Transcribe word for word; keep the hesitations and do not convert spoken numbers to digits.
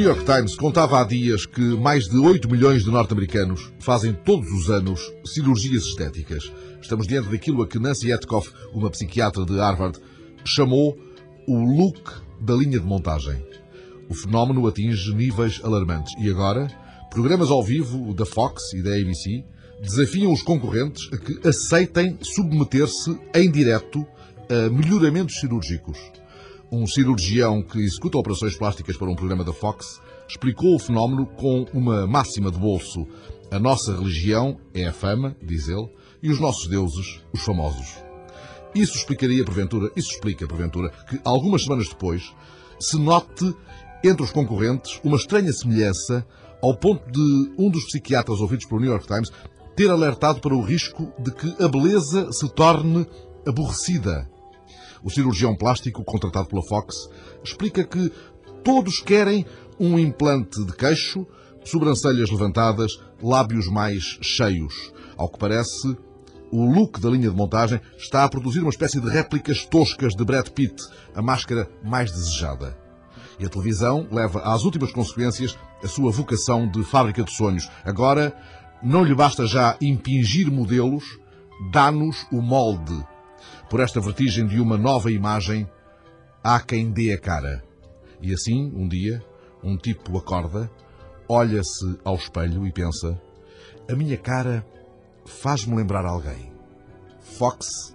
York Times contava há dias que mais de oito milhões de norte-americanos fazem todos os anos cirurgias estéticas. Estamos diante daquilo a que Nancy Etkoff, uma psiquiatra de Harvard, chamou o look da linha de montagem. O fenómeno atinge níveis alarmantes e agora, programas ao vivo da Fox e da A B C desafiam os concorrentes a que aceitem submeter-se em direto a melhoramentos cirúrgicos. Um cirurgião que executa operações plásticas para um programa da Fox explicou o fenómeno com uma máxima de bolso. A nossa religião é a fama, diz ele, e os nossos deuses, os famosos. Isso explicaria, porventura, isso explica, porventura, que algumas semanas depois se note entre os concorrentes uma estranha semelhança ao ponto de um dos psiquiatras ouvidos pelo New York Times ter alertado para o risco de que a beleza se torne aborrecida. O cirurgião plástico, contratado pela Fox, explica que todos querem um implante de queixo, sobrancelhas levantadas, lábios mais cheios. Ao que parece, o look da linha de montagem está a produzir uma espécie de réplicas toscas de Brad Pitt, a máscara mais desejada. E a televisão leva às últimas consequências a sua vocação de fábrica de sonhos. Agora, não lhe basta já impingir modelos, dá-nos o molde. Por esta vertigem de uma nova imagem, há quem dê a cara. E assim, um dia, um tipo acorda, olha-se ao espelho e pensa: a minha cara faz-me lembrar alguém. Fox